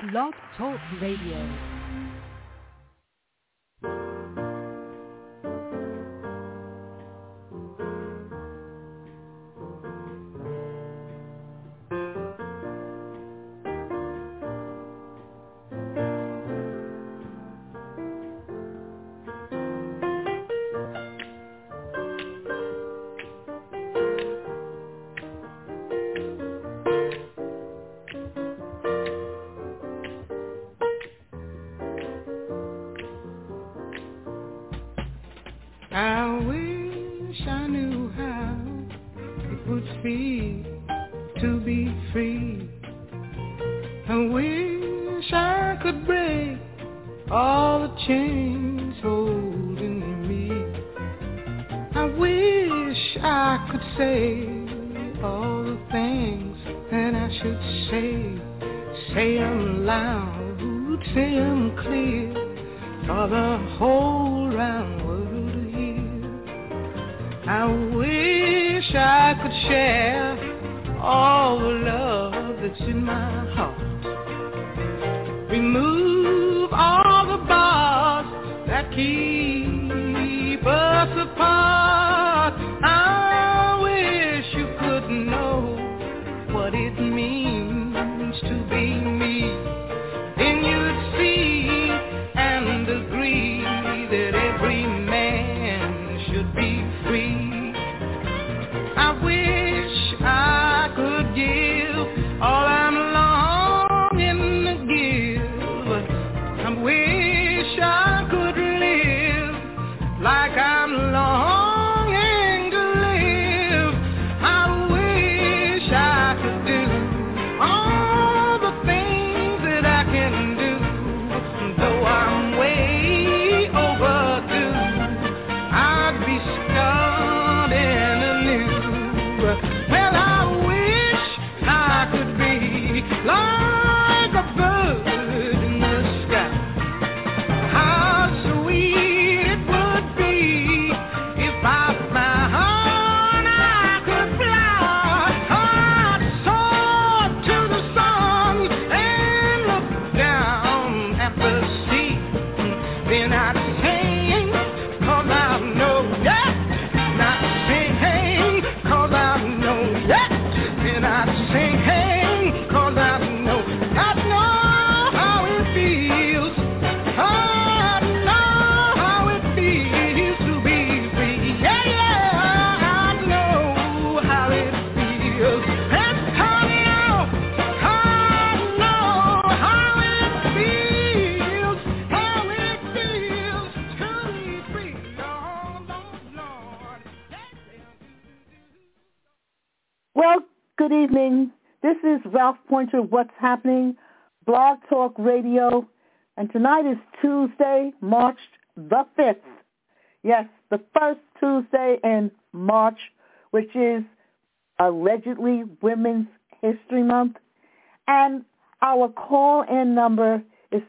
Blog Talk Radio. What's happening? Blog Talk Radio. And tonight is Tuesday, March the 5th. Yes, the first Tuesday in March, which is allegedly Women's History Month. And our call-in number is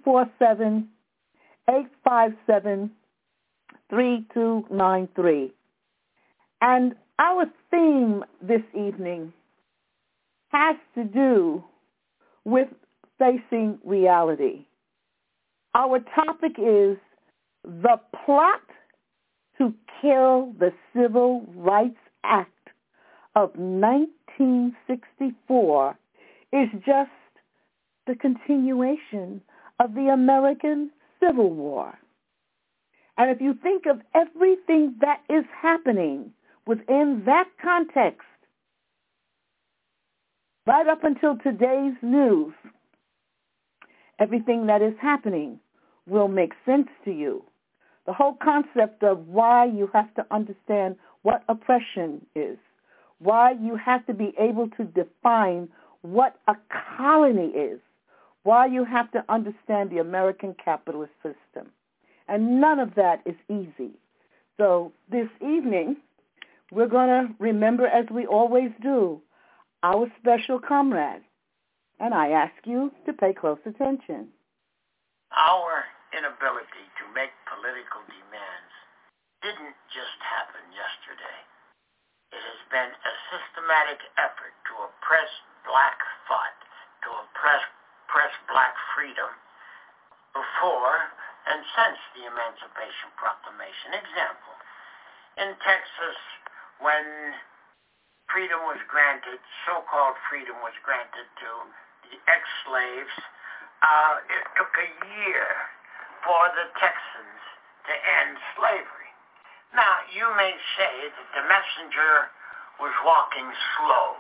347-857-3293. And our theme this evening has to do with facing reality. Our topic is the plot to kill the Civil Rights Act of 1964 is just the continuation of the American Civil War. And if you think of everything that is happening within that context, right up until today's news, everything that is happening will make sense to you. The whole concept of why you have to understand what oppression is, why you have to be able to define what a colony is, why you have to understand the American capitalist system. And none of that is easy. So this evening, we're going to remember, as we always do, our special comrade, and I ask you to pay close attention. Our inability to make political demands didn't just happen yesterday. It has been a systematic effort to oppress black thought, to oppress suppress black freedom before and since the Emancipation Proclamation. Example, in Texas, when freedom was granted, so-called freedom was granted to the ex-slaves, it took a year for the Texans to end slavery. Now, you may say that the messenger was walking slow.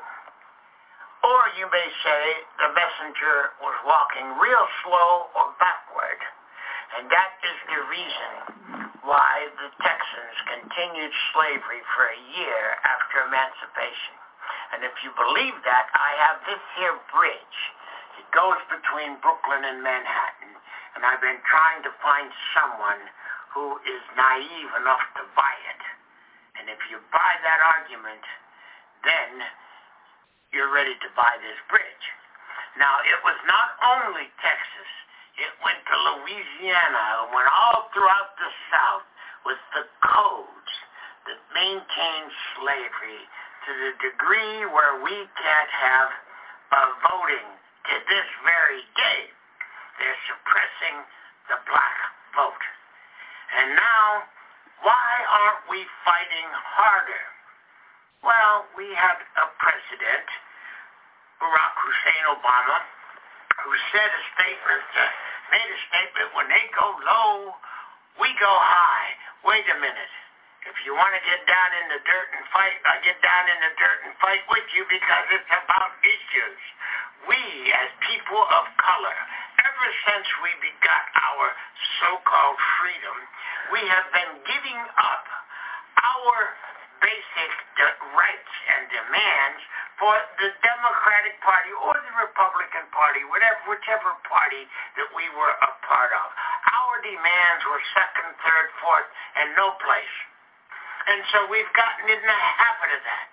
Or you may say the messenger was walking real slow or backward. And that is the reason why the Texans continued slavery for a year after emancipation. And if you believe that, I have this here bridge. It goes between Brooklyn and Manhattan. And I've been trying to find someone who is naive enough to buy it. And if you buy that argument, then you're ready to buy this bridge. Now, it was not only Texas. It went to Louisiana. It went all throughout the South with the codes that maintained slavery to the degree where we can't have voting to this very day. They're suppressing the black vote. And now, why aren't we fighting harder? Well, we had a president, Barack Hussein Obama, who made a statement, when they go low, we go high. Wait a minute. If you want to get down in the dirt and fight, I get down in the dirt and fight with you because it's about issues. We, as people of color, ever since we begot our so-called freedom, we have been giving up our basic rights and demands for the Democratic Party or the Republican Party, whichever party that we were a part of. Our demands were second, third, fourth, and no place. And so we've gotten in the habit of that.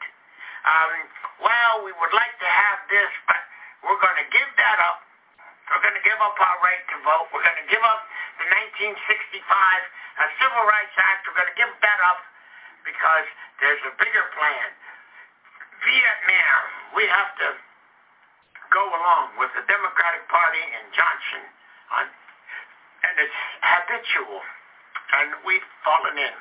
We would like to have this, but we're going to give that up. We're going to give up our right to vote. We're going to give up the 1965 Civil Rights Act. We're going to give that up because there's a bigger plan. Vietnam, we have to go along with the Democratic Party and Johnson, and it's habitual, and we've fallen in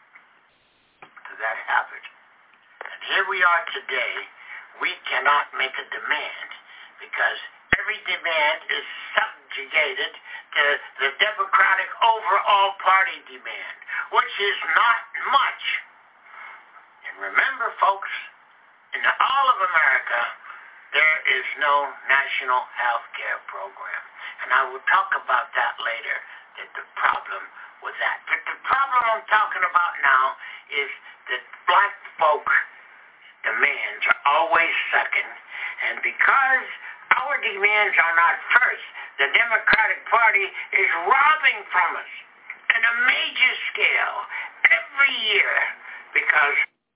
to that habit. And here we are today. We cannot make a demand because every demand is subjugated to the Democratic overall party demand, which is not much. And remember, folks, in all of America, there is no national health care program. And I will talk about that later, that the problem with that. But the problem I'm talking about now is that black folk demands are always second. And because our demands are not first, the Democratic Party is robbing from us on a major scale every year because...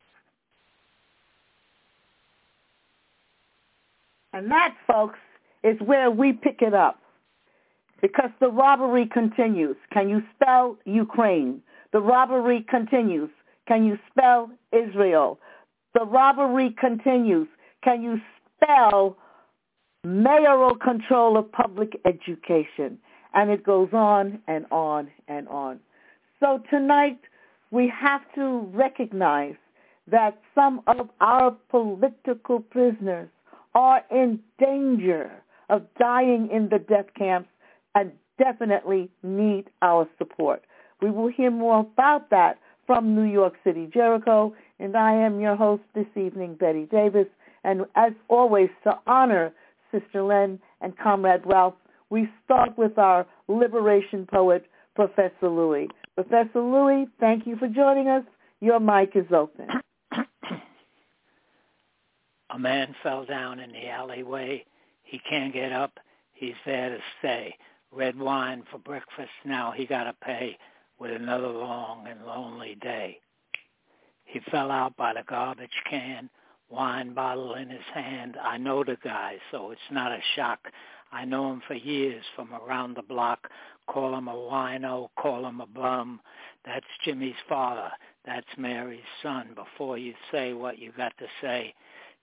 And that, folks, is where we pick it up. Because the robbery continues. Can you spell Ukraine? The robbery continues. Can you spell Israel? The robbery continues. Can you spell mayoral control of public education? And it goes on and on and on. So tonight we have to recognize that some of our political prisoners are in danger of dying in the death camps and definitely need our support. We will hear more about that from New York City, Jericho, and I am your host this evening, Betty Davis. And as always, to honor Sister Len and Comrade Ralph, we start with our liberation poet, Professor Louis. Professor Louis, thank you for joining us. Your mic is open. A man fell down in the alleyway. He can't get up. He's there to stay. Red wine for breakfast. Now he got to pay with another long and lonely day. He fell out by the garbage can, wine bottle in his hand. I know the guy, so it's not a shock. I know him for years from around the block. Call him a wino, call him a bum. That's Jimmy's father. That's Mary's son. Before you say what you got to say,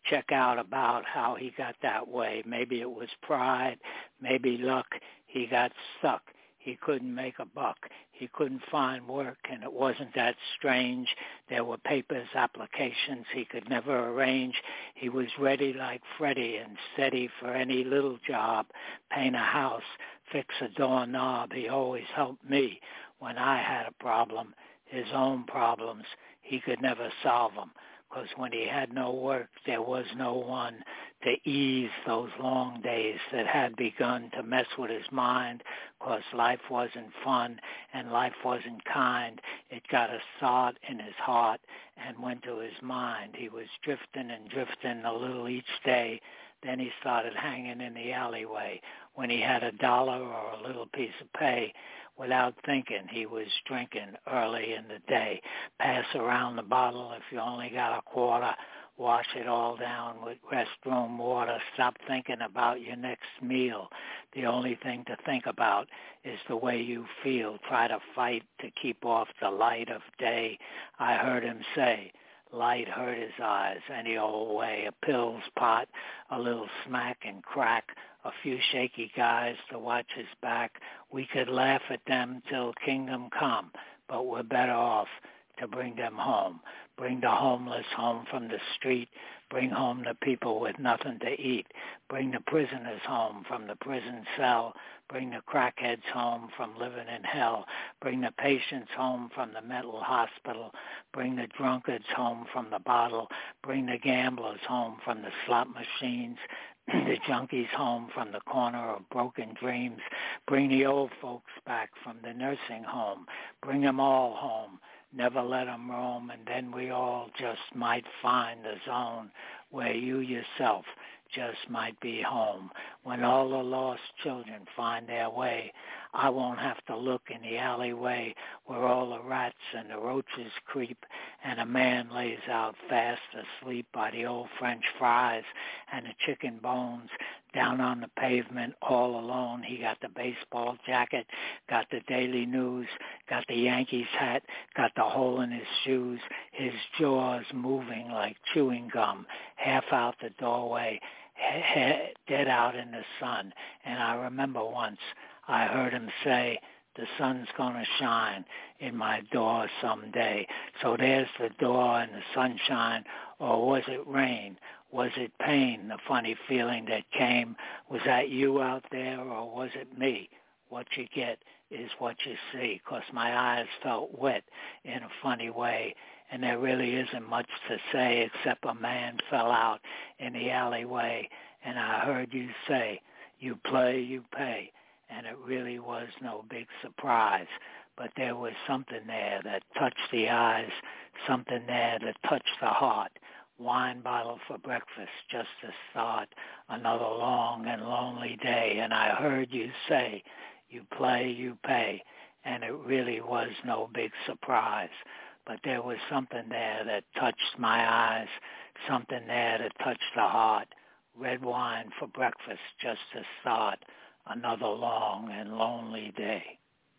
check out about how he got that way. Maybe it was pride, maybe luck. He got stuck. He couldn't make a buck. He couldn't find work, and it wasn't that strange. There were papers, applications he could never arrange. He was ready like Freddie and steady for any little job, paint a house, fix a doorknob. He always helped me when I had a problem. His own problems, he could never solve them, because when he had no work, there was no one to ease those long days that had begun to mess with his mind, because life wasn't fun and life wasn't kind. It got a start in his heart and went to his mind. He was drifting and drifting a little each day. Then he started hanging in the alleyway. When he had $1 or a little piece of pay, without thinking, he was drinking early in the day. Pass around the bottle if you only got a quarter. Wash it all down with restroom water. Stop thinking about your next meal. The only thing to think about is the way you feel. Try to fight to keep off the light of day. I heard him say, light hurt his eyes any old way. A pills pot, a little smack and crack, a few shaky guys to watch his back. We could laugh at them till kingdom come, but we're better off to bring them home. Bring the homeless home from the street. Bring home the people with nothing to eat. Bring the prisoners home from the prison cell. Bring the crackheads home from living in hell. Bring the patients home from the mental hospital. Bring the drunkards home from the bottle. Bring the gamblers home from the slot machines. The junkies home from the corner of broken dreams. Bring the old folks back from the nursing home. Bring them all home. Never let them roam, and then we all just might find the zone where you yourself just might be home. When all the lost children find their way, I won't have to look in the alleyway where all the rats and the roaches creep, and a man lays out fast asleep by the old French fries and the chicken bones down on the pavement all alone. He got the baseball jacket, got the Daily News, got the Yankees hat, got the hole in his shoes, his jaws moving like chewing gum, half out the doorway, dead out in the sun. And I remember once I heard him say, the sun's going to shine in my door someday. So there's the door and the sunshine. Or was it rain? Was it pain, the funny feeling that came? Was that you out there, or was it me? What you get is what you see, 'cause my eyes felt wet in a funny way, and there really isn't much to say except a man fell out in the alleyway, and I heard you say, you play, you pay, and it really was no big surprise. But there was something there that touched the eyes, something there that touched the heart. Wine bottle for breakfast just to start another long and lonely day. And I heard you say, you play, you pay. And it really was no big surprise. But there was something there that touched my eyes, something there that touched the heart. Red wine for breakfast just to start another long and lonely day.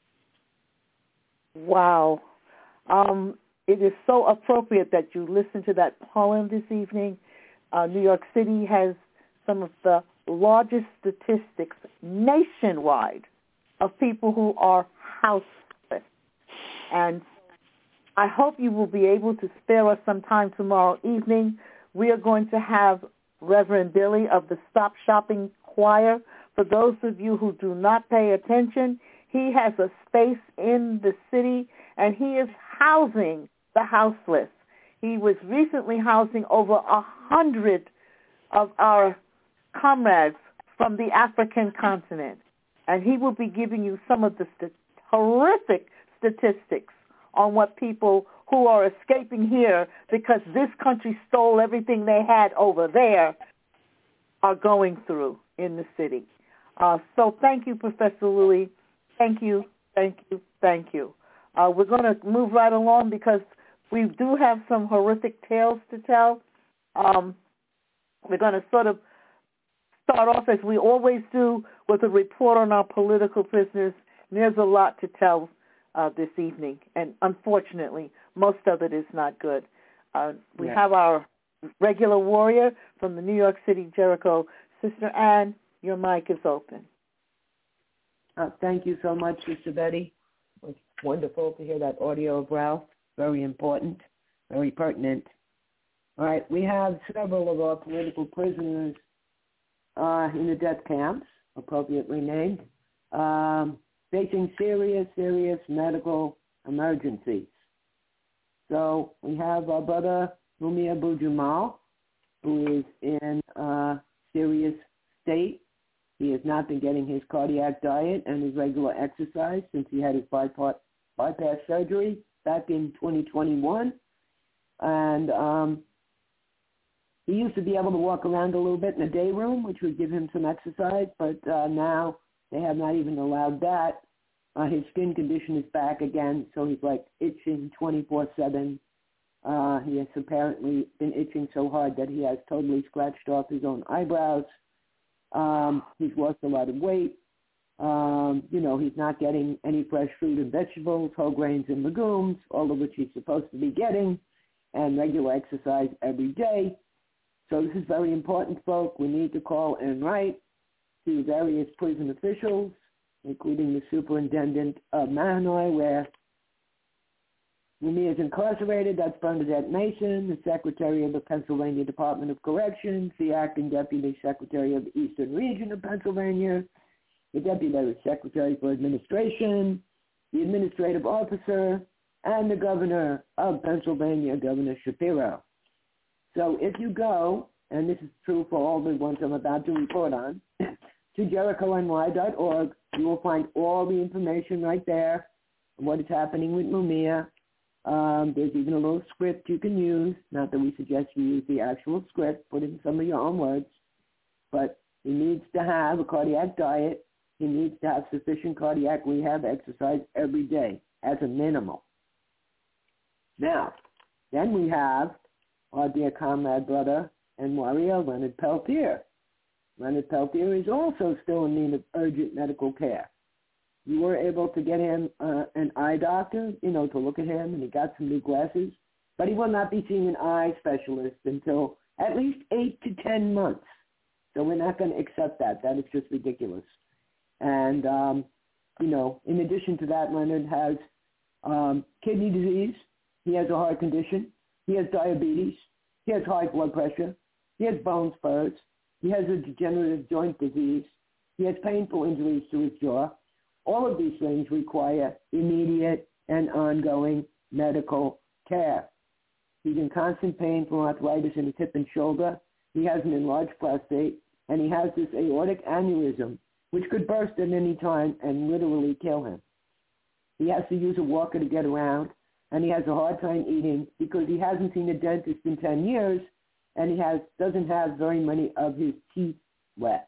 Wow. It is so appropriate that you listen to that poem this evening. New York City has some of the largest statistics nationwide of people who are houseless. And I hope you will be able to spare us some time tomorrow evening. We are going to have Reverend Billy of the Stop Shopping Choir. For those of you who do not pay attention, he has a space in the city, and he is housing the houseless. He was recently housing over 100 of our comrades from the African continent, and he will be giving you some of the horrific statistics on what people who are escaping here because this country stole everything they had over there are going through in the city. So thank you, Professor Louis. Thank you, thank you, thank you. We're going to move right along because we do have some horrific tales to tell. We're going to sort of start off, as we always do, with a report on our political prisoners. There's a lot to tell this evening, and unfortunately, most of it is not good. We have our regular warrior from the New York City, Jericho. Sister Ann, your mic is open. Thank you so much, Sister Betty. It was wonderful to hear that audio of Ralph. Very important, very pertinent. All right, we have several of our political prisoners in the death camps, appropriately named, facing serious medical emergencies. So we have our brother Mumia Abu-Jamal, who is in a serious state. He has not been getting his cardiac diet and his regular exercise since he had his bypass surgery back in 2021. And he used to be able to walk around a little bit in the day room, which would give him some exercise, but now they have not even allowed that. His skin condition is back again, so he's like itching 24/7. He has apparently been itching so hard that he has totally scratched off his own eyebrows. He's lost a lot of weight. He's not getting any fresh fruit and vegetables, whole grains and legumes, all of which he's supposed to be getting, and regular exercise every day. So this is very important, folks. We need to call and write to various prison officials, including the superintendent of Mahanoy, where Mumia is incarcerated. That's Bernadette Mason, the secretary of the Pennsylvania Department of Corrections, the acting deputy secretary of the Eastern Region of Pennsylvania, the deputy secretary for administration, the administrative officer, and the governor of Pennsylvania, Governor Shapiro. So if you go, and this is true for all the ones I'm about to report on, to jerichony.org, you will find all the information right there on what is happening with Mumia. There's even a little script you can use. Not that we suggest you use the actual script, put in some of your own words. But he needs to have a cardiac diet. He needs to have sufficient cardiac rehab exercise every day as a minimal. Now, then we have our dear comrade, brother, and warrior, Leonard Peltier. Leonard Peltier is also still in need of urgent medical care. You were able to get him an eye doctor, to look at him, and he got some new glasses. But he will not be seeing an eye specialist until at least 8 to 10 months. So we're not going to accept that. That is just ridiculous. And, in addition to that, Leonard has kidney disease. He has a heart condition. He has diabetes. He has high blood pressure. He has bone spurs. He has a degenerative joint disease. He has painful injuries to his jaw. All of these things require immediate and ongoing medical care. He's in constant pain from arthritis in his hip and shoulder. He has an enlarged prostate, and he has this aortic aneurysm, which could burst at any time and literally kill him. He has to use a walker to get around, and he has a hard time eating because he hasn't seen a dentist in 10 years, and he doesn't have very many of his teeth left.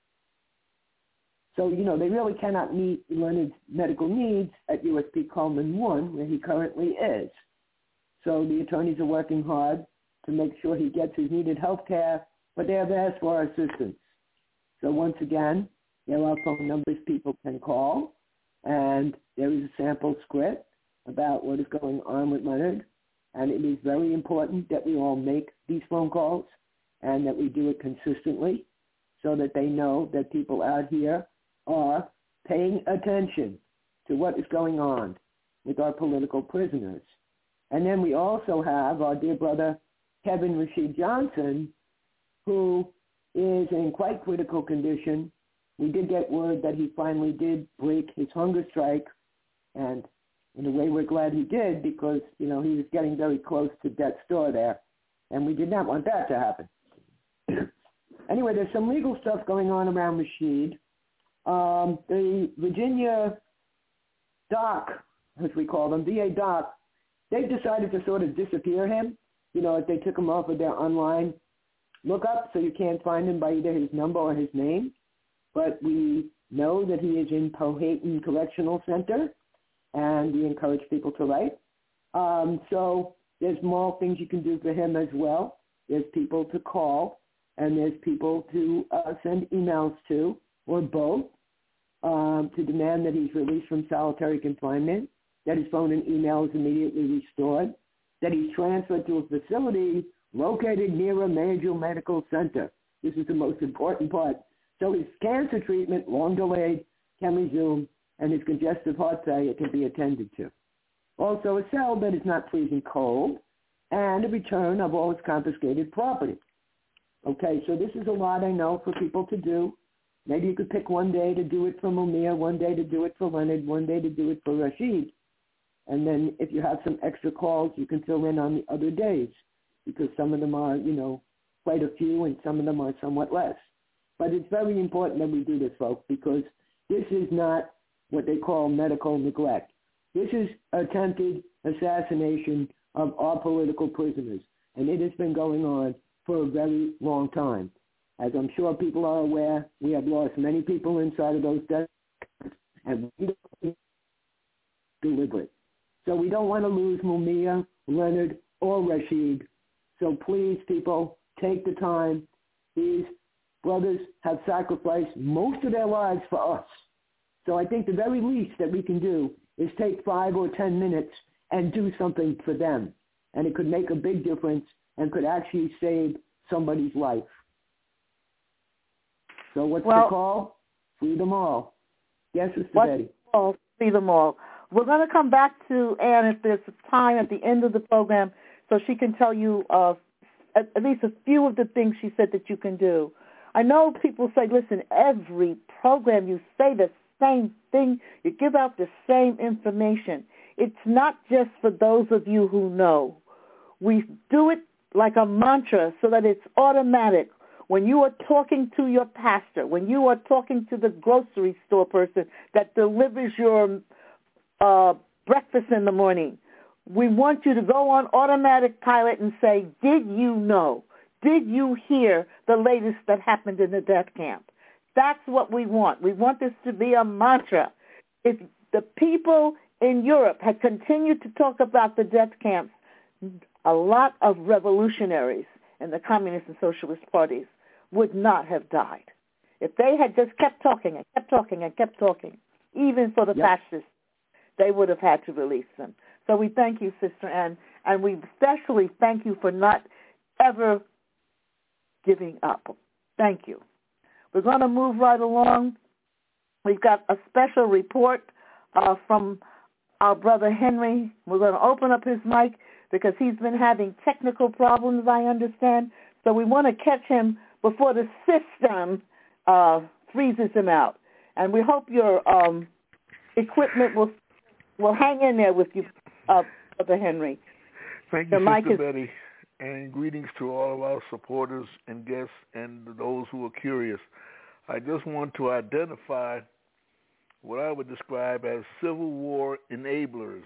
So, they really cannot meet Leonard's medical needs at USP Coleman 1, where he currently is. So the attorneys are working hard to make sure he gets his needed health care, but they have asked for our assistance. So once again, there are phone numbers people can call, and there is a sample script about what is going on with Leonard, and it is very important that we all make these phone calls and that we do it consistently so that they know that people out here are paying attention to what is going on with our political prisoners. And then we also have our dear brother Kevin Rashid Johnson, who is in quite critical condition. We did get word that he finally did break his hunger strike, and in a way we're glad he did because, he was getting very close to death's door there, and we did not want that to happen. Anyway, there's some legal stuff going on around Rashid. The Virginia doc, as we call them, VA doc, they've decided to sort of disappear him. They took him off of their online lookup, so you can't find him by either his number or his name. But we know that he is in Powhatan Correctional Center, and we encourage people to write. So there's more things you can do for him as well. There's people to call, and there's people to send emails to, or both, to demand that he's released from solitary confinement, that his phone and email is immediately restored, that he's transferred to a facility located near a major medical center. This is the most important part. So his cancer treatment, long delayed, can resume, and his congestive heart failure can be attended to. Also, a cell that is not freezing cold, and a return of all his confiscated property. Okay, so this is a lot, I know, for people to do. Maybe you could pick one day to do it for Mumia, one day to do it for Leonard, one day to do it for Rashid. And then if you have some extra calls, you can fill in on the other days, because some of them are, quite a few, and some of them are somewhat less. But it's very important that we do this, folks, because this is not what they call medical neglect. This is attempted assassination of our political prisoners, and it has been going on for a very long time. As I'm sure people are aware, we have lost many people inside of those deaths, and we don't deliberate. So we don't want to lose Mumia, Leonard, or Rashid. So please, people, take the time. These brothers have sacrificed most of their lives for us. So I think the very least that we can do is take 5 or 10 minutes and do something for them. And it could make a big difference and could actually save somebody's life. So what's the call? Free them all. Yes, Sister Betty. Free them all. We're going to come back to Ann if there's time at the end of the program so she can tell you at least a few of the things she said that you can do. I know people say, listen, every program you say the same thing, you give out the same information. It's not just for those of you who know. We do it like a mantra so that it's automatic. When you are talking to your pastor, when you are talking to the grocery store person that delivers your breakfast in the morning, we want you to go on automatic pilot and say, did you know? Did you hear the latest that happened in the death camp? That's what we want. We want this to be a mantra. If the people in Europe had continued to talk about the death camps, a lot of revolutionaries in the communist and socialist parties would not have died. If they had just kept talking and kept talking and kept talking, even for the fascists, they would have had to release them. So we thank you, Sister Ann, and we especially thank you for not ever giving up. Thank you. We're going to move right along. We've got a special report from our brother Henry. We're going to open up his mic because he's been having technical problems, I understand. So we want to catch him before the system freezes him out. And we hope your equipment will hang in there with you, Brother Henry. Thank you, Sister Betty. And greetings to all of our supporters and guests and those who are curious. I just want to identify what I would describe as Civil War enablers.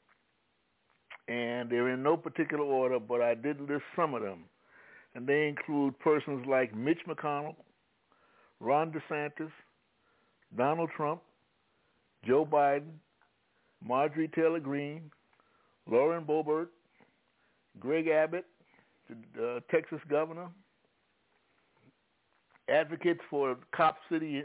And they're in no particular order, but I did list some of them. And they include persons like Mitch McConnell, Ron DeSantis, Donald Trump, Joe Biden, Marjorie Taylor Greene, Lauren Boebert, Greg Abbott, the Texas governor, advocates for Cop City,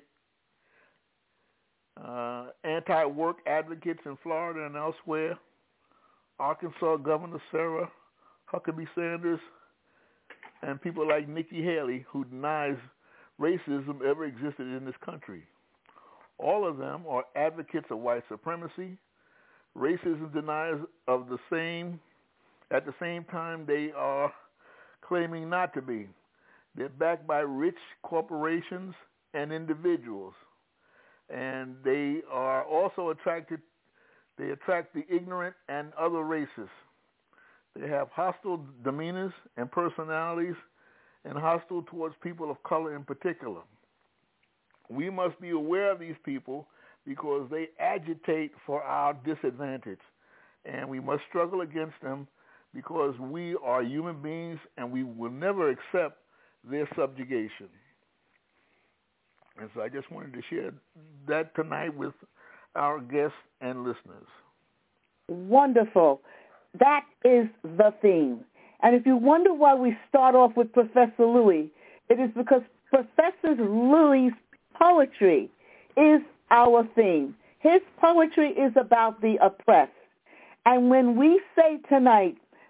anti-work advocates in Florida and elsewhere, Arkansas Governor Sarah Huckabee Sanders, and people like Nikki Haley, who denies racism ever existed in this country. All of them are advocates of white supremacy, racism deniers of the same. At the same time, they are claiming not to be. They're backed by rich corporations and individuals. And they are also attract the ignorant and other races. They have hostile demeanors and personalities and hostile towards people of color in particular. We must be aware of these people because they agitate for our disadvantage. And we must struggle against them because we are human beings and we will never accept their subjugation. And so I just wanted to share that tonight with our guests and listeners. Wonderful. That is the theme. And if you wonder why we start off with Professor Louis, it is because Professor Louis' poetry is our theme. His poetry is about the oppressed. And when we say tonight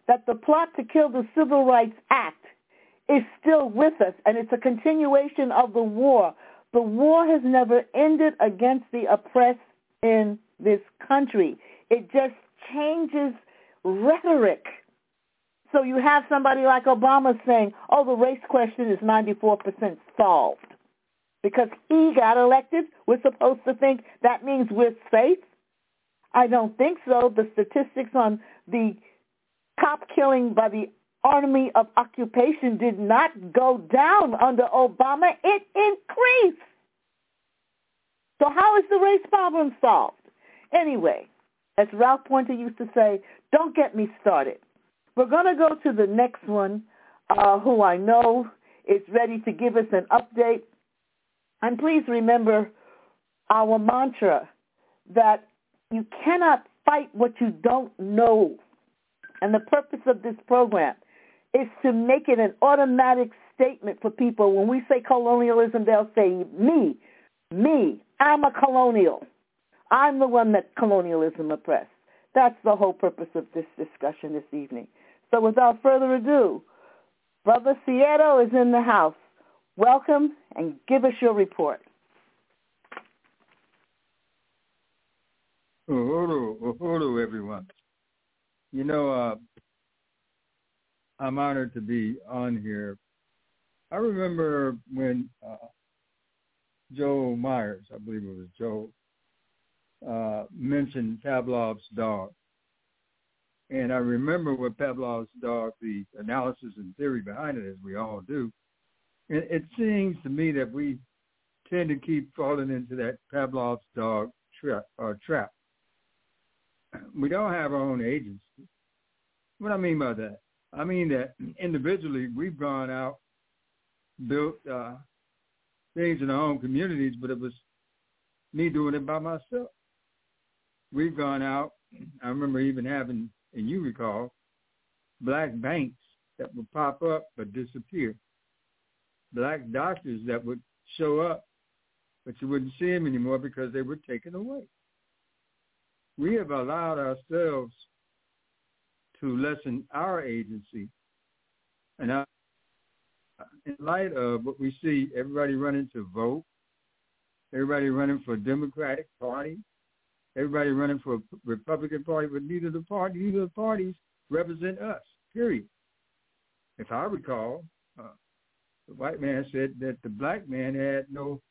that the plot to kill the Civil Rights Act is still with us, and it's a continuation of the war. The war has never ended against the oppressed in this country. It just changes rhetoric. So you have somebody like Obama saying, oh, the race question is 94% solved. Because he got elected, we're supposed to think that means we're safe? I don't think so. The statistics on the cop killing by the Army of Occupation did not go down under Obama. It increased. So how is the race problem solved? Anyway, as Ralph Pointer used to say, don't get me started. We're going to go to the next one, who I know is ready to give us an update. And please remember our mantra that you cannot fight what you don't know. And the purpose of this program is to make it an automatic statement for people. When we say colonialism, they'll say, me, I'm a colonial. I'm the one that colonialism oppressed. That's the whole purpose of this discussion this evening. So without further ado, Brother Sierra is in the house. Welcome, and give us your report. Uhuru, everyone. You know, I'm honored to be on here. I remember when Joe Myers, I believe it was Joe, mentioned Pavlov's dog. And I remember what Pavlov's dog, the analysis and theory behind it, as we all do. And it seems to me that we tend to keep falling into that Pavlov's dog trap. We don't have our own agency. What I mean by that? I mean that individually we've gone out, built things in our own communities, but it was me doing it by myself. We've gone out, I remember even having, and you recall, black banks that would pop up but disappear. Black doctors that would show up, but you wouldn't see them anymore because they were taken away. We have allowed ourselves to lessen our agency. And in light of what we see, everybody running to vote, everybody running for Democratic Party, everybody running for Republican Party, but neither of the parties represent us, period. If I recall, the white man said that the black man had no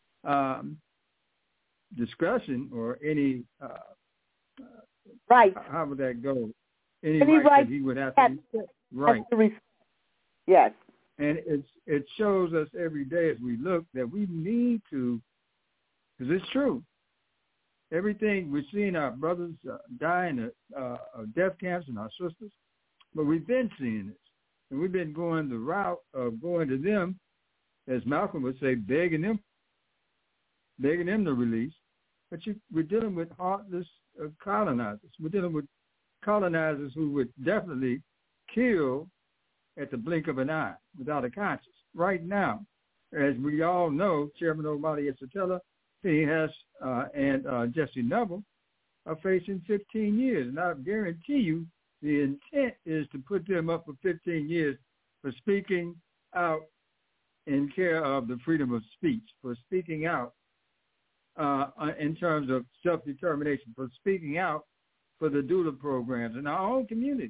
discretion or any right. How would that go? Any right that he would have to respect. Right. Yes. And it shows us every day as we look that we need to, because it's true. Everything we're seeing our brothers die in death camps and our sisters, but we've been seeing this. And we've been going the route of going to them, as Malcolm would say, begging them to release. But we're dealing with heartless colonizers. We're dealing with colonizers who would definitely kill at the blink of an eye without a conscience. Right now, as we all know, Chairman Omali Yeshitela, he has and Jesse Neville are facing 15 years. And I guarantee you the intent is to put them up for 15 years for speaking out in care of the freedom of speech, for speaking out in terms of self-determination, for speaking out for the doula programs in our own communities,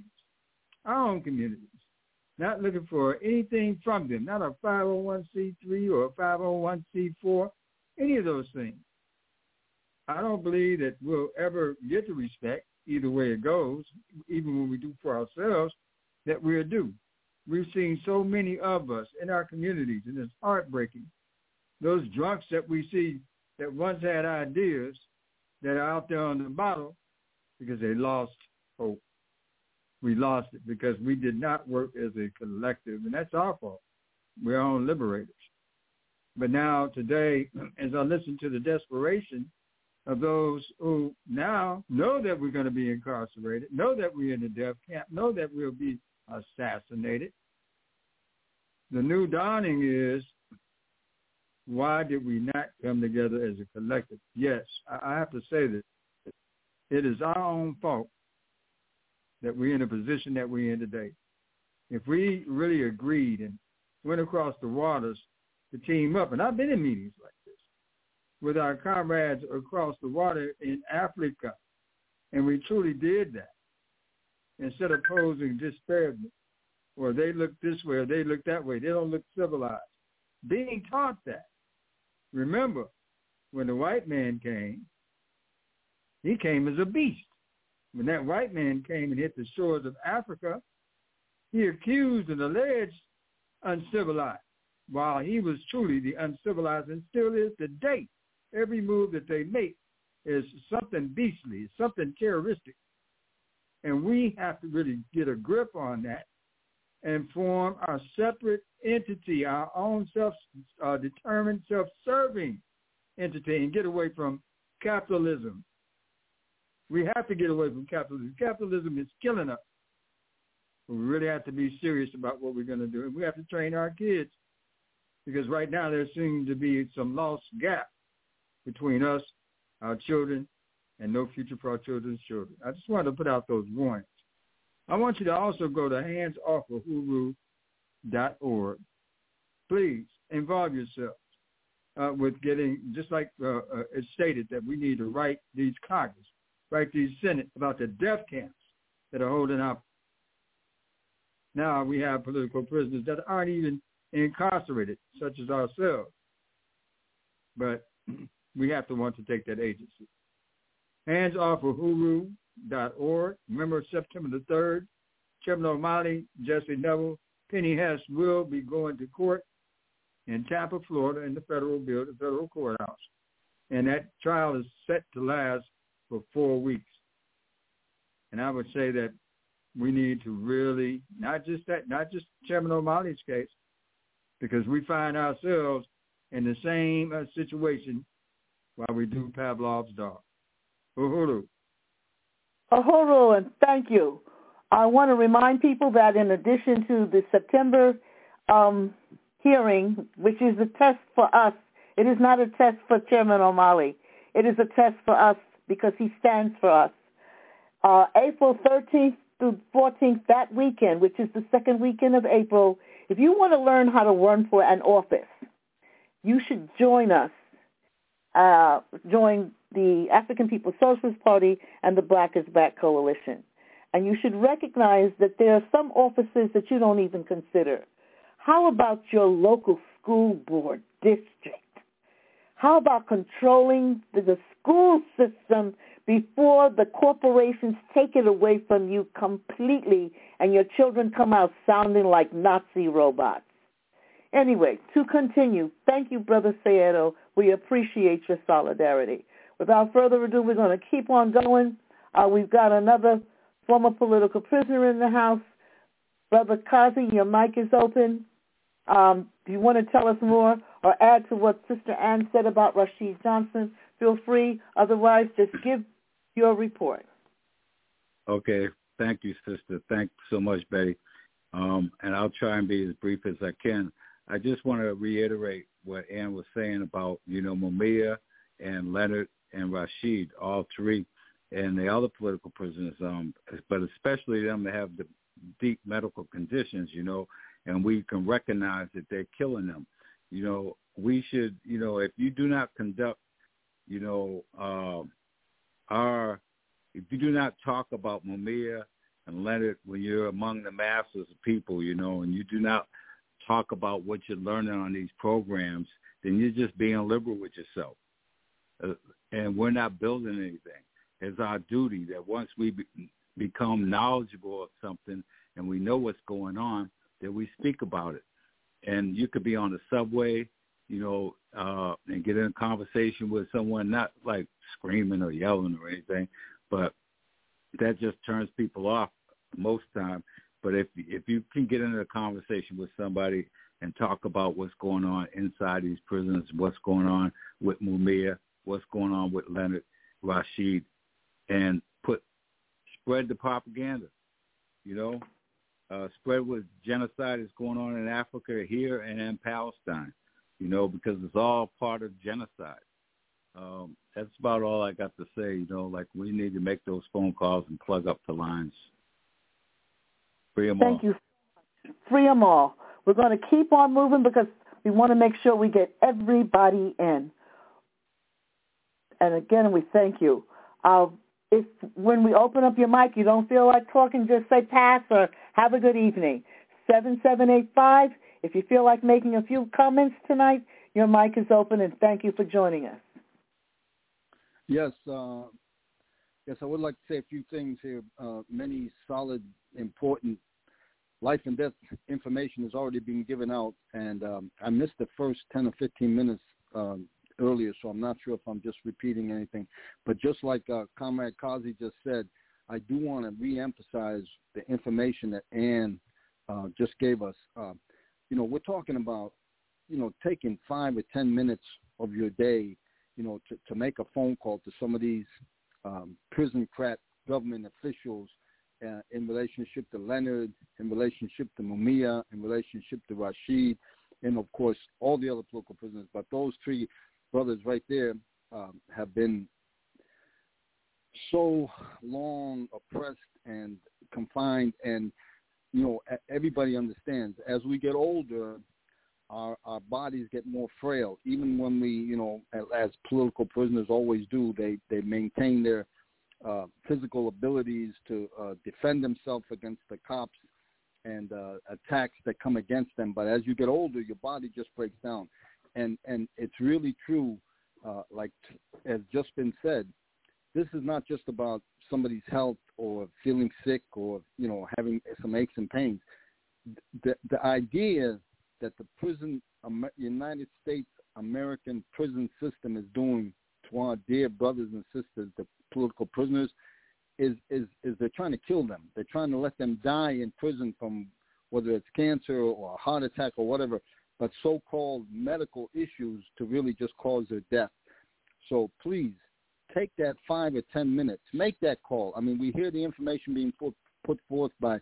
not looking for anything from them, not a 501c3 or a 501c4, any of those things. I don't believe that we'll ever get the respect, either way it goes, even when we do for ourselves, that we're due. We've seen so many of us in our communities, and it's heartbreaking. Those drunks that we see that once had ideas that are out there on the bottle because they lost hope. We lost it because we did not work as a collective, and that's our fault. We're our own liberators. But now today, as I listen to the desperation of those who now know that we're going to be incarcerated, know that we're in the death camp, know that we'll be assassinated, the new dawning is, why did we not come together as a collective? Yes, I have to say that it is our own fault that we're in a position that we're in today. If we really agreed and went across the waters to team up, and I've been in meetings like this with our comrades across the water in Africa, and we truly did that. Instead of posing disparagement, or they look this way or they look that way, they don't look civilized. Being taught that. Remember, when the white man came, he came as a beast. When that white man came and hit the shores of Africa, he accused and alleged uncivilized, while he was truly the uncivilized and still is today. Every move that they make is something beastly, something terroristic. And we have to really get a grip on that and form our separate entity, our own self-determined, self-serving entity, and get away from capitalism. We have to get away from capitalism. Capitalism is killing us. We really have to be serious about what we're going to do. And we have to train our kids, because right now there seems to be some lost gap between us, our children, and no future for our children's children. I just wanted to put out those warnings. I want you to also go to handsoffofuru.org. Please involve yourself with getting, just like it's stated, that we need to write these Congress, write these Senate about the death camps that are holding up. Now we have political prisoners that aren't even incarcerated, such as ourselves. But we have to want to take that agency. Handsoffofuru.org. Remember, September the 3rd, Chairman O'Malley, Jesse Neville, Penny Hess will be going to court in Tampa, Florida, in the federal courthouse. And that trial is set to last for 4 weeks. And I would say that we need to really, not just Chairman O'Malley's case, because we find ourselves in the same situation while we do Pavlov's dog. Uhuru. Uhuru, and thank you. I want to remind people that in addition to the September hearing, which is a test for us, it is not a test for Chairman O'Malley. It is a test for us because he stands for us. April 13th through 14th, that weekend, which is the second weekend of April, if you want to learn how to run for an office, you should join us. Join the African People's Socialist Party and the Black is Back Coalition. And you should recognize that there are some offices that you don't even consider. How about your local school board district? How about controlling the school system before the corporations take it away from you completely and your children come out sounding like Nazi robots? Anyway, to continue, thank you, Brother Sayedo. We appreciate your solidarity. Without further ado, we're going to keep on going. We've got another former political prisoner in the house. Brother Kazi, your mic is open. Do you want to tell us more or add to what Sister Ann said about Rashid Johnson? Feel free. Otherwise, just give your report. Okay. Thank you, Sister. Thanks so much, Betty. And I'll try and be as brief as I can. I just want to reiterate what Ann was saying about, Mumia and Leonard and Rashid, all three, and the other political prisoners, but especially them that have the deep medical conditions, and we can recognize that they're killing them. We should, if you do not conduct, if you do not talk about Mumia and Leonard when you're among the masses of people, and you do not talk about what you're learning on these programs, then you're just being liberal with yourself. And we're not building anything. It's our duty that once we become knowledgeable of something and we know what's going on, that we speak about it. And you could be on the subway, and get in a conversation with someone, not like screaming or yelling or anything, but that just turns people off most time. But if you can get into a conversation with somebody and talk about what's going on inside these prisons, what's going on with Mumia, what's going on with Leonard, Rashid, and spread the propaganda, spread what genocide is going on in Africa here and in Palestine, because it's all part of genocide. That's about all I got to say, like we need to make those phone calls and plug up the lines. Free them Thank all. you. Free them all. We're going to keep on moving because we want to make sure we get everybody in. And again, we thank you. If when we open up your mic, you don't feel like talking, just say pass or have a good evening. 7785. If you feel like making a few comments tonight, your mic is open, and thank you for joining us. Yes, yes, I would like to say a few things here. Many solid, important life and death information has already been given out, and I missed the first 10 or 15 minutes earlier, so I'm not sure if I'm just repeating anything. But just like Comrade Kazi just said, I do want to reemphasize the information that Ann just gave us. We're talking about, taking 5 or 10 minutes of your day, to make a phone call to some of these prison-crat government officials in relationship to Leonard, in relationship to Mumia, in relationship to Rashid, and, of course, all the other political prisoners. But those three brothers right there have been so long oppressed and confined, and, everybody understands. As we get older, our bodies get more frail. Even when we, as political prisoners always do, they maintain their physical abilities to defend themselves against the cops and attacks that come against them. But as you get older, your body just breaks down. And it's really true, like has just been said, this is not just about somebody's health or feeling sick or, having some aches and pains. The idea that the United States American prison system is doing to our dear brothers and sisters, the political prisoners, is they're trying to kill them. They're trying to let them die in prison from whether it's cancer or a heart attack or whatever, but so-called medical issues to really just cause their death. So please take that 5 or 10 minutes. Make that call. I mean, we hear the information being put forth by,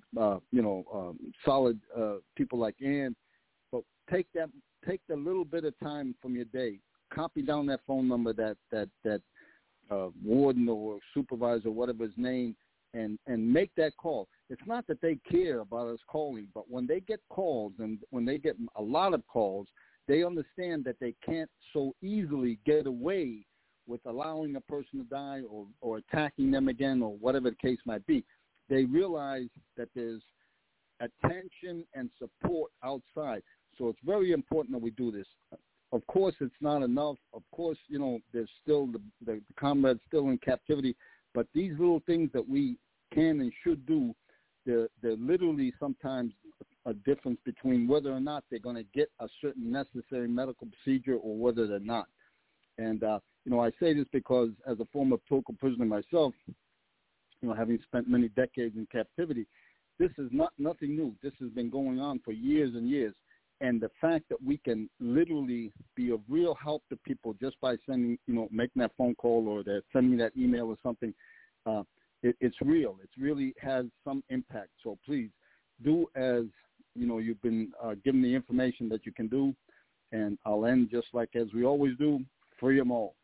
solid people like Ann, but take the little bit of time from your day. Copy down that phone number that warden or supervisor, whatever his name, and make that call. It's not that they care about us calling, but when they get calls and when they get a lot of calls, they understand that they can't so easily get away with allowing a person to die or attacking them again or whatever the case might be. They realize that there's attention and support outside. So it's very important that we do this. Of course, it's not enough. Of course, there's still the comrades still in captivity. But these little things that we can and should do, they're literally sometimes a difference between whether or not they're going to get a certain necessary medical procedure or whether they're not. And, I say this because as a former political prisoner myself, having spent many decades in captivity, this is nothing new. This has been going on for years and years. And the fact that we can literally be of real help to people just by sending, making that phone call or sending that email or something, it's real. It really has some impact. So please do as, you've been given the information that you can do. And I'll end just like as we always do, free them all.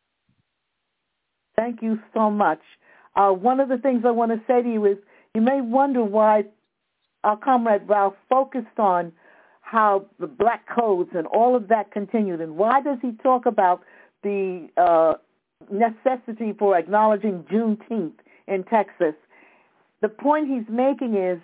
Thank you so much. One of the things I want to say to you is you may wonder why our comrade Ralph focused on how the black codes and all of that continued, and why does he talk about the necessity for acknowledging Juneteenth in Texas? The point he's making is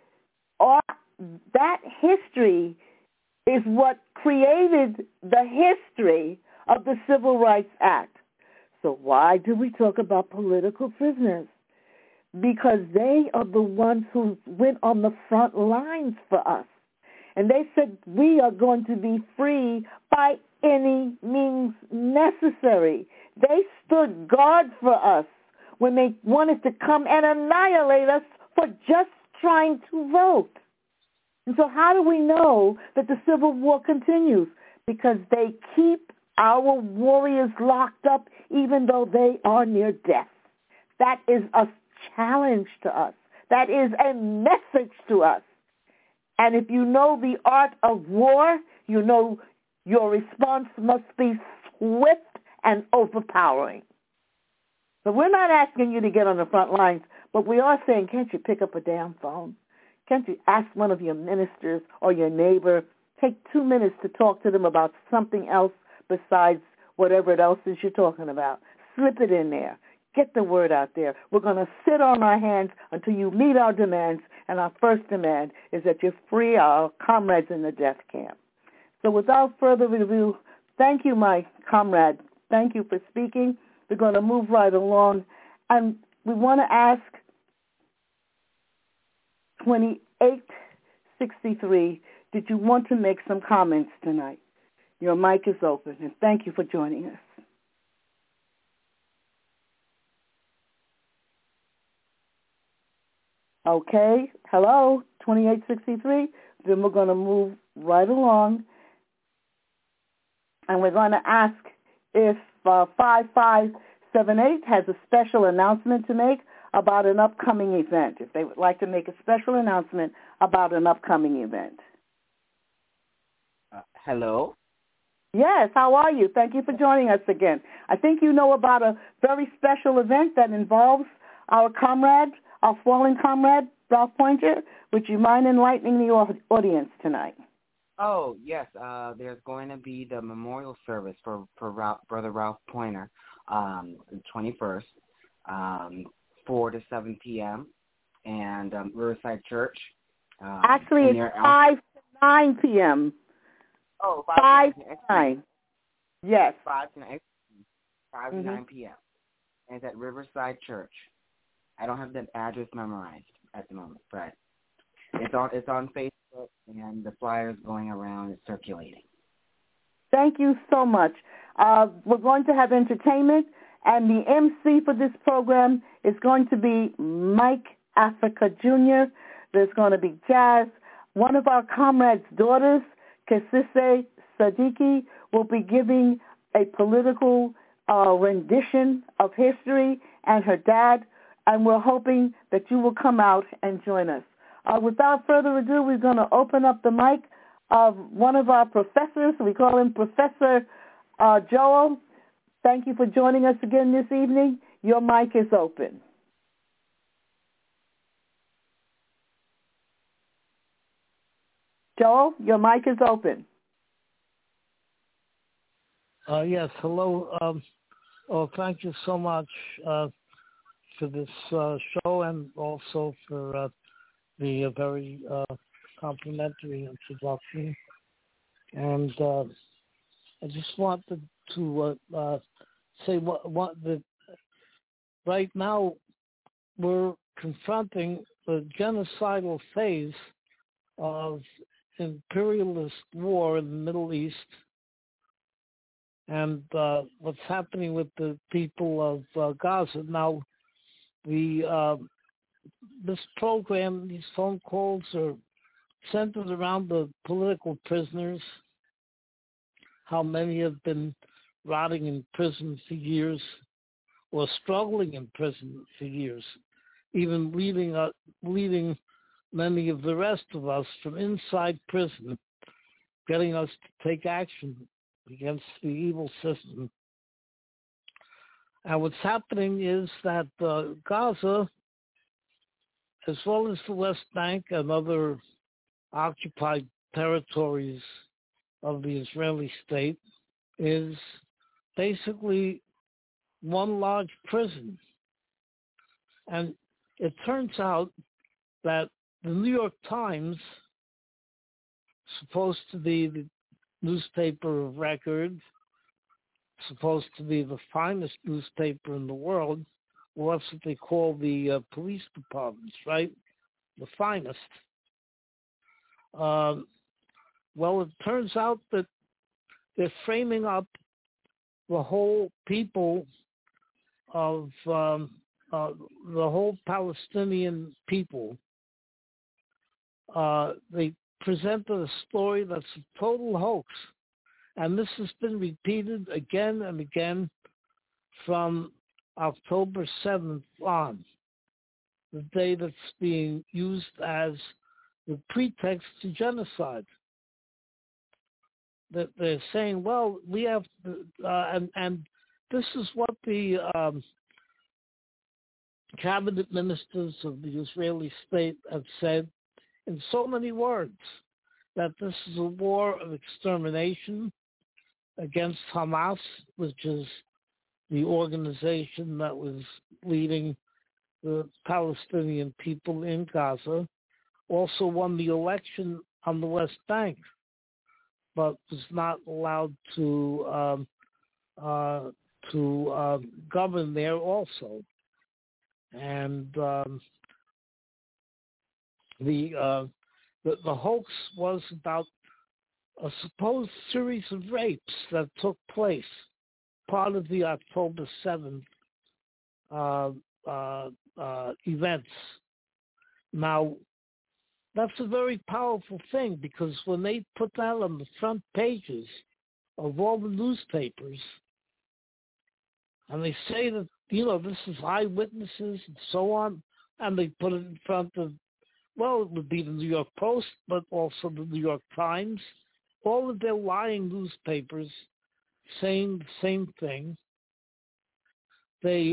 that history is what created the history of the Civil Rights Act. So why do we talk about political prisoners? Because they are the ones who went on the front lines for us. And they said, we are going to be free by any means necessary. They stood guard for us when they wanted to come and annihilate us for just trying to vote. And so how do we know that the Civil War continues? Because they keep our warriors locked up even though they are near death. That is a challenge to us. That is a message to us. And if you know the art of war, you know your response must be swift and overpowering. So we're not asking you to get on the front lines, but we are saying, can't you pick up a damn phone? Can't you ask one of your ministers or your neighbor, take 2 minutes to talk to them about something else besides whatever else is you're talking about? Slip it in there. Get the word out there. We're going to sit on our hands until you meet our demands, and our first demand is that you free our comrades in the death camp. So without further ado, thank you, my comrade. Thank you for speaking. We're going to move right along, and we want to ask 2863, did you want to make some comments tonight? Your mic is open, and thank you for joining us. Okay, hello, 2863. Then we're going to move right along, and we're going to ask if 5578 has a special announcement to make about an upcoming event, if they would like to make a special announcement about an upcoming event. Hello? Yes, how are you? Thank you for joining us again. I think you know about a very special event that involves our comrade, our fallen comrade, Ralph Pointer. Would you mind enlightening the audience tonight? Oh, yes. There's going to be the memorial service for Brother Ralph Pointer, the 21st, 4 to 7 p.m. and Riverside Church. Actually, it's 5 to 9 p.m. Oh, 5 to 9. Yes. 5 to 9 p.m. And it's at Riverside Church. I don't have the address memorized at the moment, but it's on Facebook, and the flyer is going around and circulating. Thank you so much. We're going to have entertainment, and the MC for this program is going to be Mike Africa Jr. There's going to be jazz. One of our comrades' daughters, Kesise Sadiki, will be giving a political rendition of history, and her dad, and we're hoping that you will come out and join us. Without further ado, we're going to open up the mic of one of our professors. We call him Professor Joel. Thank you for joining us again this evening. Your mic is open. Joel, your mic is open. Yes, hello. Thank you so much for this show, and also for the very complimentary introduction. And I just wanted to say that right now we're confronting the genocidal phase of imperialist war in the Middle East, and what's happening with the people of Gaza. Now, this program, these phone calls are centered around the political prisoners, how many have been rotting in prison for years or struggling in prison for years, even leading many of the rest of us from inside prison, getting us to take action against the evil system. And what's happening is that Gaza, as well as the West Bank and other occupied territories of the Israeli state, is basically one large prison. And it turns out that the New York Times, supposed to be the newspaper of record, supposed to be the finest newspaper in the world, well, that's what they call the police departments, right? The finest. Well, it turns out that they're framing up the whole people of the whole Palestinian people. They presented a story that's a total hoax. And this has been repeated again and again from October 7th on, the day that's being used as the pretext to genocide. That they're saying, well, we have to, and this is what the cabinet ministers of the Israeli state have said in so many words that this is a war of extermination against Hamas, which is the organization that was leading the Palestinian people in Gaza, also won the election on the West Bank, but was not allowed to govern there also. And the hoax was about a supposed series of rapes that took place, part of the October 7th events. Now, that's a very powerful thing, because when they put that on the front pages of all the newspapers, and they say that, this is eyewitnesses and so on, and they put it in front of, well, it would be the New York Post, but also the New York Times, all of their lying newspapers saying the same thing. They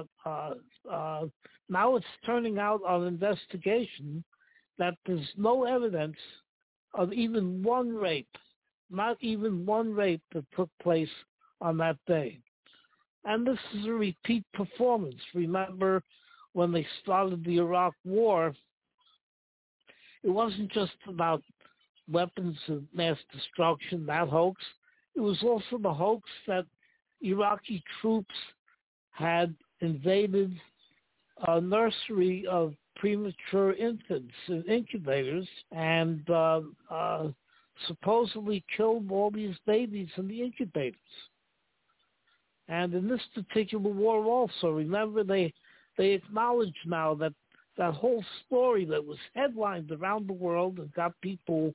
now it's turning out on investigation that there's no evidence of even one rape, not even one rape that took place on that day. And this is a repeat performance. Remember, when they started the Iraq War, it wasn't just about weapons of mass destruction, that hoax. It was also the hoax that Iraqi troops had invaded a nursery of premature infants in incubators and supposedly killed all these babies in the incubators. And in this particular war also, remember, they acknowledge now that that whole story that was headlined around the world and got people,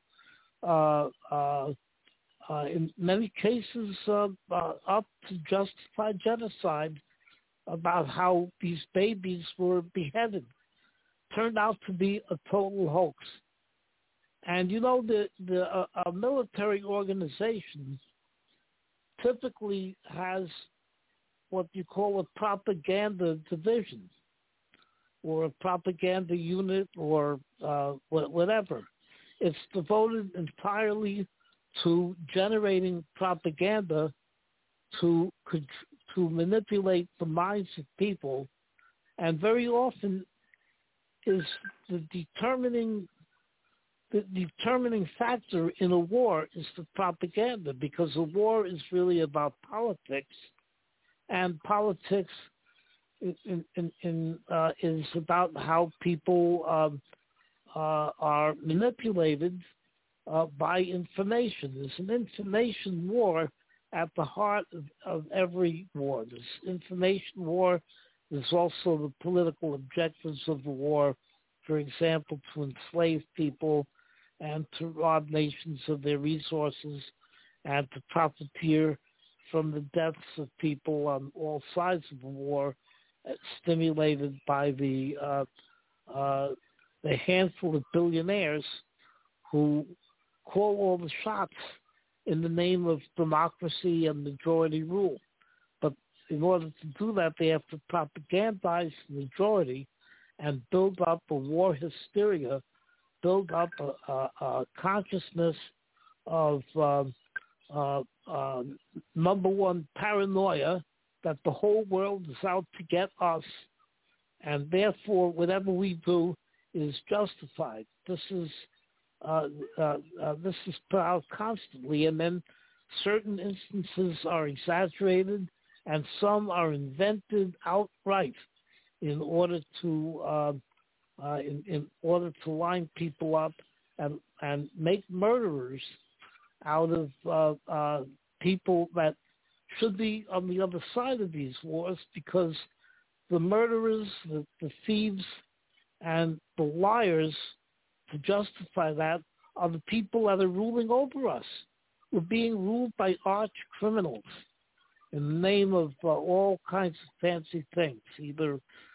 in many cases, up to justify genocide, about how these babies were beheaded, turned out to be a total hoax. And the military organization typically has what you call a propaganda division, or a propaganda unit, or whatever. It's devoted entirely to generating propaganda to manipulate the minds of people, and very often is the determining factor in a war is the propaganda, because a war is really about politics, and politics is about how people are manipulated by information. There's an information war at the heart of every war. This information war is also the political objectives of the war, for example, to enslave people and to rob nations of their resources and to profiteer from the deaths of people on all sides of the war, stimulated by the handful of billionaires who call all the shots in the name of democracy and majority rule. But in order to do that, they have to propagandize the majority and build up a war hysteria, build up a consciousness of, number one, paranoia, that the whole world is out to get us, and therefore whatever we do is justified. This is put out constantly, and then certain instances are exaggerated, and some are invented outright in order to line people up and make murderers out of people that should be on the other side of these wars, because the murderers, the thieves, and the liars, to justify that, are the people that are ruling over us. We're being ruled by arch criminals in the name of all kinds of fancy things, either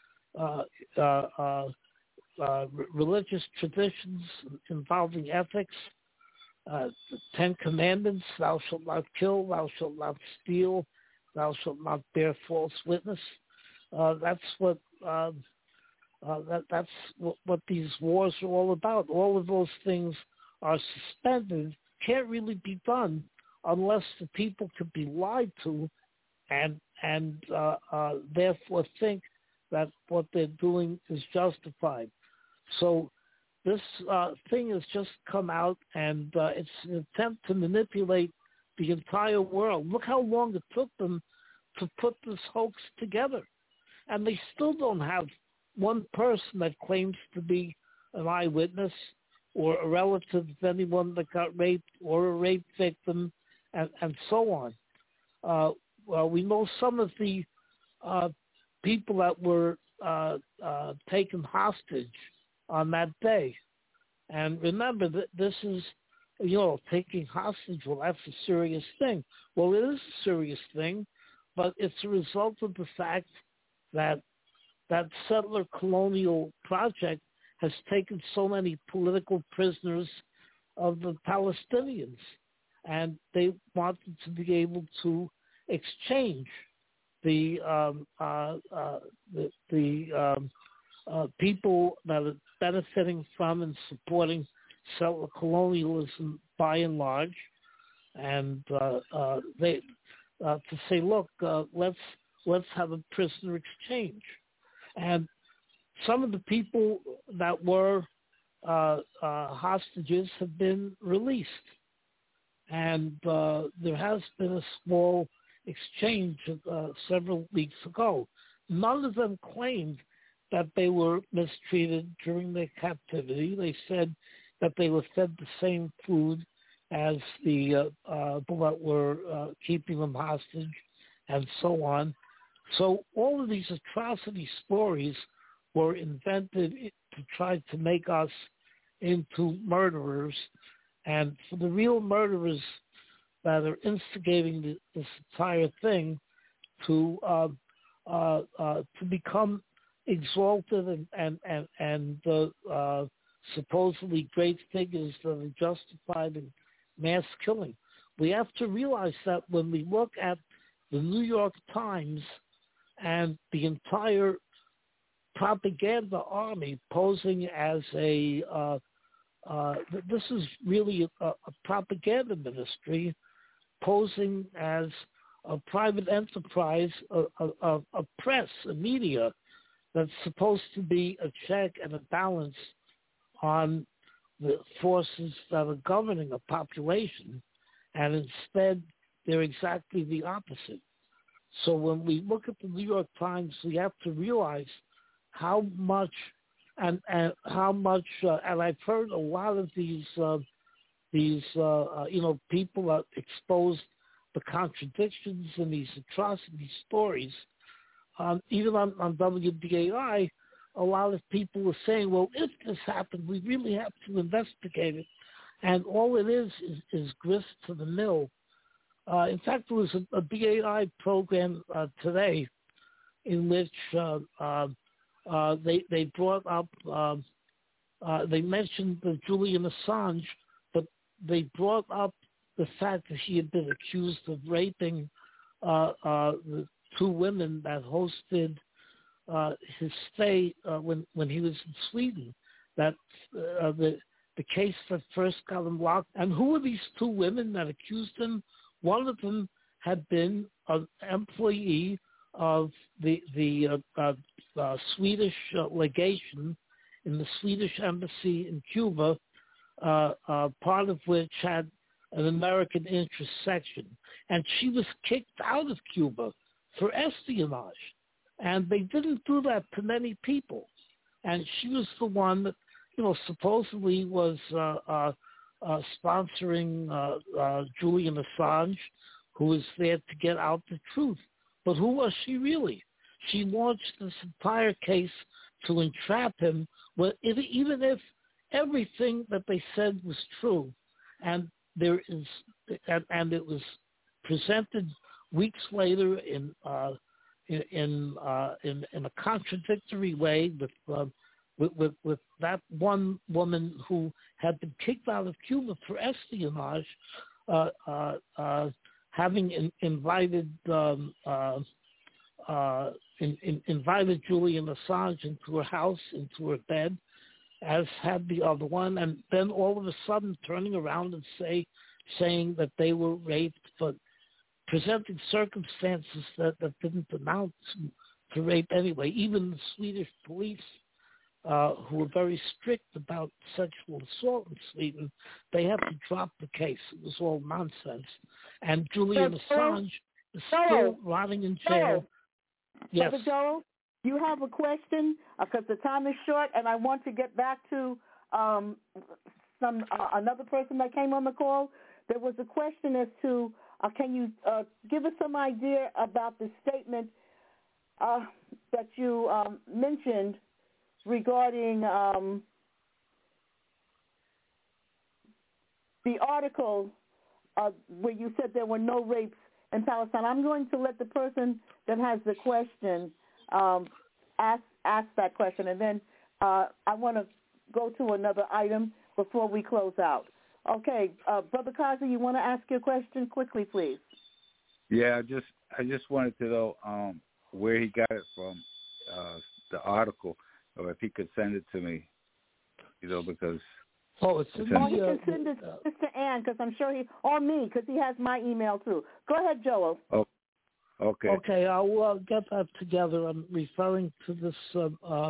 religious traditions involving ethics, the Ten Commandments: thou shalt not kill, thou shalt not steal, thou shalt not bear false witness. That's what That's what these wars are all about. All of those things are suspended, can't really be done unless the people could be lied to and therefore think that what they're doing is justified. So this thing has just come out, and it's an attempt to manipulate the entire world. Look how long it took them to put this hoax together. And they still don't have one person that claims to be an eyewitness or a relative of anyone that got raped or a rape victim, and so on. Well, we know some of the people that were taken hostage on that day. And remember, that this is, taking hostage, well, that's a serious thing. Well, it is a serious thing, but it's a result of the fact that that settler colonial project has taken so many political prisoners of the Palestinians, and they wanted to be able to exchange the people that are benefiting from and supporting settler colonialism by and large, and they to say, look, let's have a prisoner exchange. And some of the people that were hostages have been released, and there has been a small exchange several weeks ago. None of them claimed that they were mistreated during their captivity. They said that they were fed the same food as the people that were keeping them hostage, and so on. So all of these atrocity stories were invented to try to make us into murderers, and for the real murderers that are instigating this entire thing to become exalted and supposedly great figures that are justified in mass killing. We have to realize that when we look at the New York Times and the entire propaganda army posing as this is really a propaganda ministry posing as a private enterprise, a press, a media that's supposed to be a check and a balance on the forces that are governing a population, and instead they're exactly the opposite. So when we look at the New York Times, we have to realize how much, and I've heard a lot of these people that expose the contradictions in these atrocity stories. Even on WBAI, a lot of people were saying, well, if this happened, we really have to investigate it. And all it is grist to the mill. In fact, there was a BAI program today in which they brought up, they mentioned Julian Assange, but they brought up the fact that he had been accused of raping the two women that hosted his stay when he was in Sweden. That the case that first got him locked. And who were these two women that accused him? One of them had been an employee of the Swedish legation in the Swedish embassy in Cuba, part of which had an American interest section. And she was kicked out of Cuba for espionage. And they didn't do that to many people. And she was the one that, supposedly was sponsoring Julian Assange, who was there to get out the truth. But who was she really? She launched this entire case to entrap him, even if everything that they said was true, and it was presented weeks later in a contradictory way with that one woman who had been kicked out of Cuba for espionage, having invited invited Julian Assange into her house, into her bed, as had the other one, and then all of a sudden turning around and saying that they were raped, but presenting circumstances that didn't amount to rape anyway. Even the Swedish police, who were very strict about sexual assault in Sweden, they had to drop the case. It was all nonsense. And Julian Assange is still rotting in jail. Yes. Brother Joel, you have a question because the time is short, and I want to get back to another person that came on the call. There was a question as to can you give us some idea about the statement that you mentioned regarding the article where you said there were no rapes in Palestine. I'm going to let the person that has the question ask that question, and then I want to go to another item before we close out. Okay, Brother Kazi, you want to ask your question quickly, please? Yeah, I just wanted to know where he got it from, the article, or if he could send it to me, because... Oh, he can send it to Mr. Ann, because I'm sure or me, because he has my email too. Go ahead, Joel. Oh, okay. Okay, I'll get that together. I'm referring to this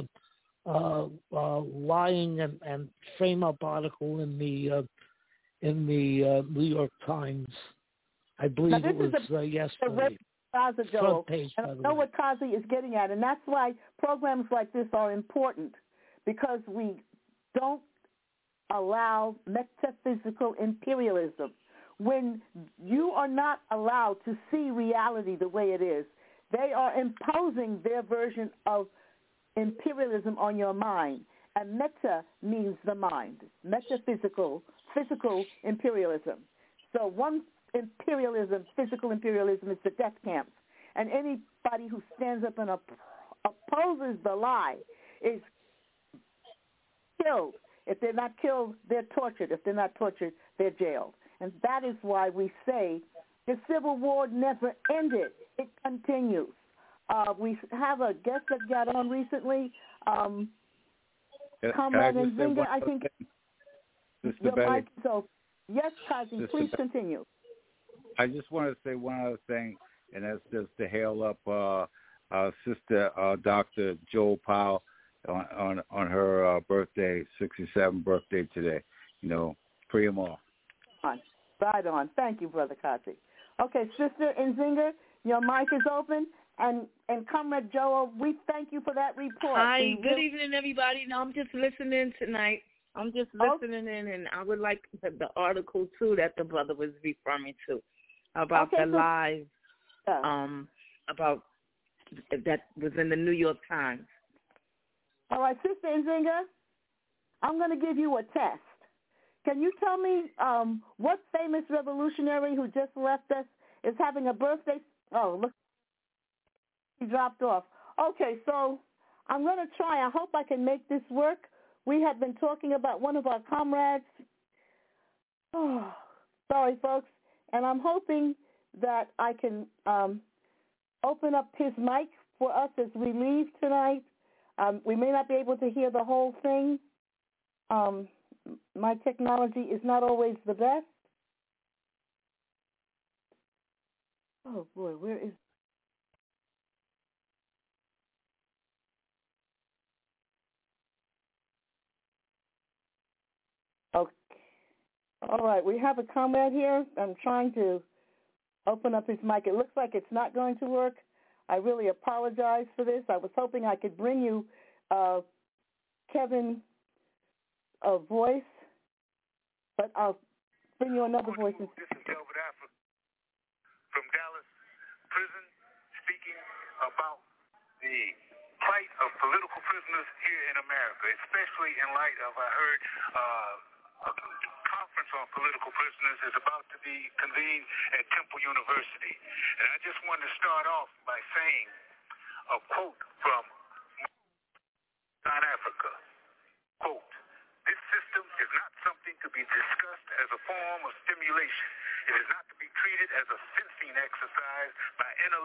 lying and frame-up article in the New York Times. I believe it was yesterday. Front page, and I know what Kazi is getting at, and that's why programs like this are important, because we don't allow metaphysical imperialism. When you are not allowed to see reality the way it is, they are imposing their version of imperialism on your mind. And meta means the mind. Metaphysical, physical imperialism. So one imperialism, physical imperialism, is the death camps. And anybody who stands up and opposes the lie is killed. If they're not killed, they're tortured. If they're not tortured, they're jailed. And that is why we say the Civil War never ended. It continues. We have a guest that got on recently, Comrade Nzinga, I think. Your mic, so, yes, Kazi, please continue. I just want to say one other thing, and that's just to hail up Sister Dr. Joel Powell on her birthday, 67th birthday today. Free them all. Right on. Thank you, Brother Kazi. Okay, Sister Nzinga, your mic is open. And Comrade Joel, we thank you for that report. Hi, good evening, everybody. No, I'm just listening tonight. I'm just listening in, and I would like the article, too, that the brother was referring to about the lies about that was in the New York Times. All right, Sister Nzinga, I'm going to give you a test. Can you tell me what famous revolutionary who just left us is having a birthday? Oh, look, he dropped off. Okay, so I'm going to try. I hope I can make this work. We have been talking about one of our comrades. Oh, sorry, folks. And I'm hoping that I can open up his mic for us as we leave tonight. We may not be able to hear the whole thing. My technology is not always the best. Oh, boy, where is... Okay. All right, we have a comrade here. I'm trying to open up his mic. It looks like it's not going to work. I really apologize for this. I was hoping I could bring you Kevin a voice, but I'll bring you another voice. This is Delbert Africa from Dallas Prison, speaking about the plight of political prisoners here in America, especially in light of, I heard, a conference on political prisoners is about to be convened at Temple University. And I just want to start off by saying a quote from South Africa. Quote, "This system is not something to be discussed as a form of stimulation. It is not to be treated as a sensing exercise by intellectuals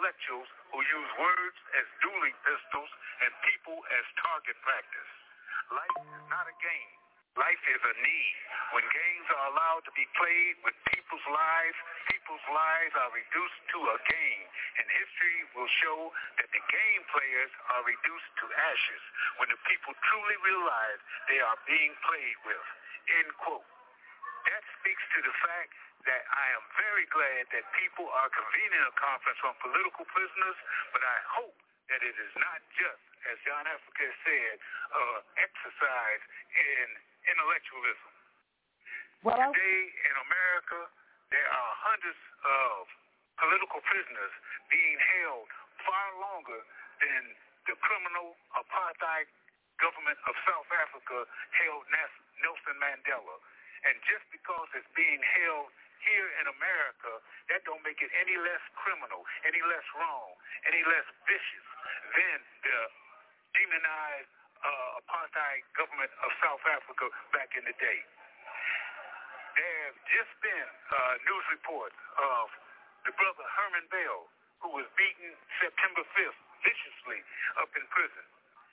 intellectuals who use words as dueling pistols and people as target practice. Life is not a game. Life is a need. When games are allowed to be played with people's lives are reduced to a game, and history will show that the game players are reduced to ashes when the people truly realize they are being played with. End quote. That speaks to the fact that I am very glad that people are convening a conference on political prisoners, but I hope that it is not just, as John Africa said, exercise in intellectualism. Today in America, there are hundreds of political prisoners being held far longer than the criminal apartheid government of South Africa held Nelson Mandela. And just because it's being held here in America, that don't make it any less criminal, any less wrong, any less vicious than the demonized apartheid government of South Africa back in the day. There have just been news reports of the brother Herman Bell, who was beaten September 5th viciously up in prison,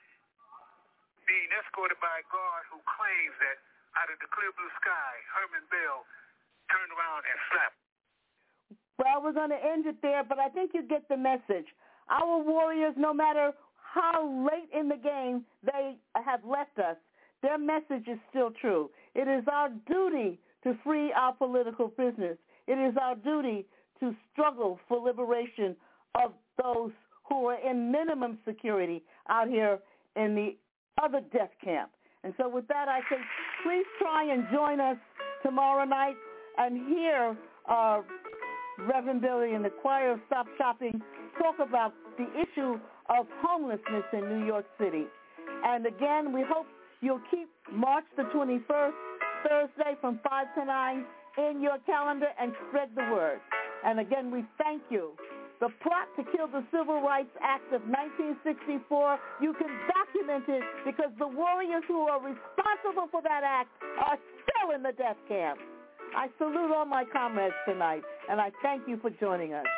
being escorted by a guard who claims that out of the clear blue sky, Herman Bell turned around and slapped. Well, we're going to end it there, but I think you get the message. Our warriors, no matter how late in the game they have left us, their message is still true. It is our duty to free our political prisoners. It is our duty to struggle for liberation of those who are in minimum security out here in the other death camp. And so with that, I say, please try and join us tomorrow night and hear Reverend Billy and the Choir of Stop Shopping talk about the issue of homelessness in New York City. And again, we hope you'll keep March the 21st, Thursday from 5 to 9 in your calendar and spread the word. And again, we thank you. The plot to kill the Civil Rights Act of 1964, you can document it because the warriors who are responsible for that act are still in the death camp. I salute all my comrades tonight, and I thank you for joining us.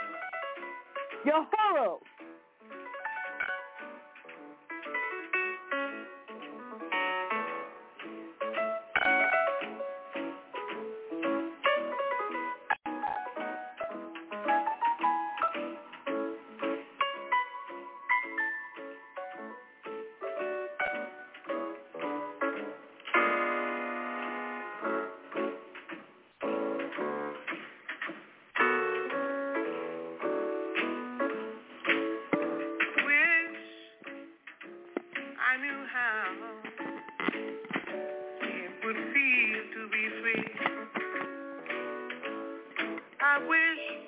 Yohoro! I wish